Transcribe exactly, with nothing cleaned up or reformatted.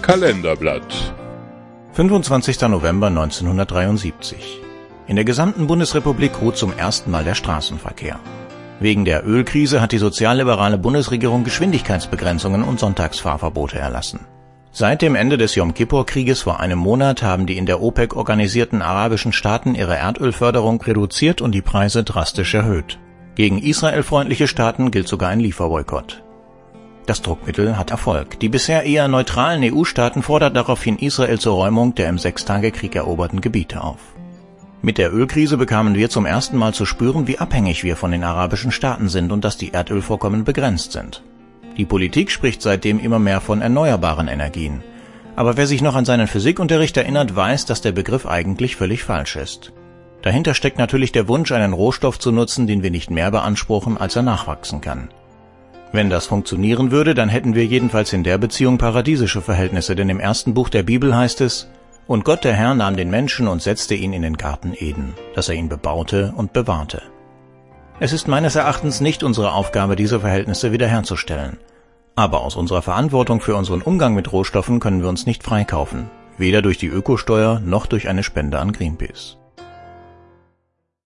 Kalenderblatt. fünfundzwanzigster November neunzehnhundertdreiundsiebzig. In der gesamten Bundesrepublik ruht zum ersten Mal der Straßenverkehr. Wegen der Ölkrise hat die sozialliberale Bundesregierung Geschwindigkeitsbegrenzungen und Sonntagsfahrverbote erlassen. Seit dem Ende des Jom-Kippur-Krieges vor einem Monat haben die in der OPEC organisierten arabischen Staaten ihre Erdölförderung reduziert und die Preise drastisch erhöht. Gegen israelfreundliche Staaten gilt sogar ein Lieferboykott. Das Druckmittel hat Erfolg. Die bisher eher neutralen E U-Staaten fordern daraufhin Israel zur Räumung der im Sechstagekrieg eroberten Gebiete auf. Mit der Ölkrise bekamen wir zum ersten Mal zu spüren, wie abhängig wir von den arabischen Staaten sind und dass die Erdölvorkommen begrenzt sind. Die Politik spricht seitdem immer mehr von erneuerbaren Energien. Aber wer sich noch an seinen Physikunterricht erinnert, weiß, dass der Begriff eigentlich völlig falsch ist. Dahinter steckt natürlich der Wunsch, einen Rohstoff zu nutzen, den wir nicht mehr beanspruchen, als er nachwachsen kann. Wenn das funktionieren würde, dann hätten wir jedenfalls in der Beziehung paradiesische Verhältnisse, denn im ersten Buch der Bibel heißt es: Und Gott der Herr nahm den Menschen und setzte ihn in den Garten Eden, dass er ihn bebaute und bewahrte. Es ist meines Erachtens nicht unsere Aufgabe, diese Verhältnisse wiederherzustellen. Aber aus unserer Verantwortung für unseren Umgang mit Rohstoffen können wir uns nicht freikaufen, weder durch die Ökosteuer noch durch eine Spende an Greenpeace.